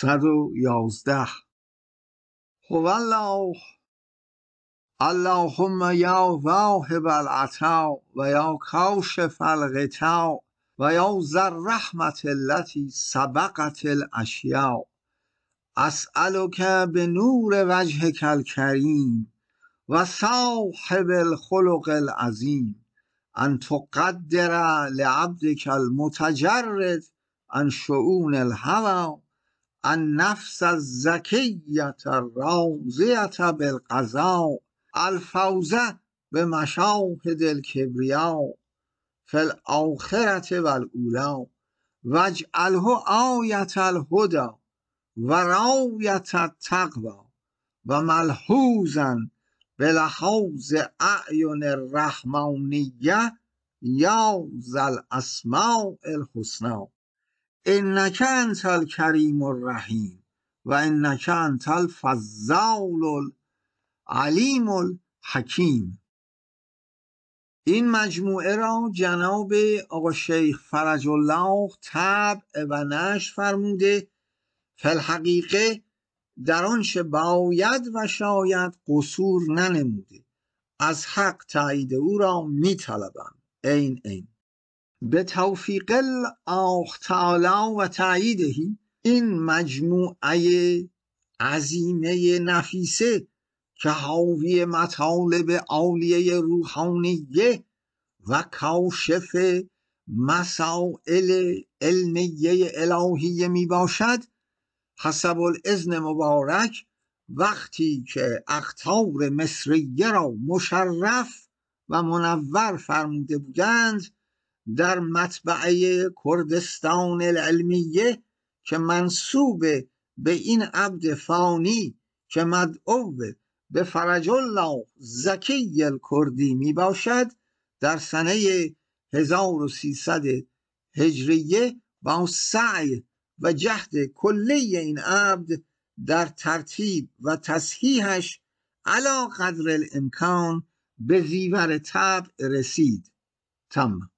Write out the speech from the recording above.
511. هو الله. اللهم یا واهب العطا و یا کاشف الغطا و یا ذا الرحمة التي سبقت الاشیاء، اسألک بنور وجهک الکریم و صاحب الخلق العظیم ان تقدر لعبدک المتجرد عن شؤون الهوى النفس الزکیة الراضیة بالقضاء الفوز بمشاهد الکبریاء فی الآخرة والاولی واجعله آیة الهدى و رایة التقوی و ملحوظا بلحوظ اعین الرحمانیه یا ذا الاسماء الحسنی انک انت الکریم الرحیم و انک انت الفضال العلیم الحکیم. این مجموعه را جناب آقا شیخ فرج الله طبع و نشر فرموده. فی الحقیقه در آنچه باید و شاید قصور ننموده. از حق تایید او را می طلبم. این به توفیق الله تعالی و تأییدهی این مجموعه عظیمه نفیسه که حاوی مطالب عالیه روحانیه و کاشف مسائل علمیه الهیه می باشد، حسب الاذن مبارک وقتی که اقطار مصریه را مشرف و منور فرموده بودند، در مطبعه کردستان العلمیه که منسوب به این عبد فانی که مدعو به فرج الله زکی الکردی می باشد، در سنه 1300 هجریه با سعی و جهد کلی این عبد در ترتیب و تصحیحش علی قدر الامکان به زیور طبع رسید. تمام.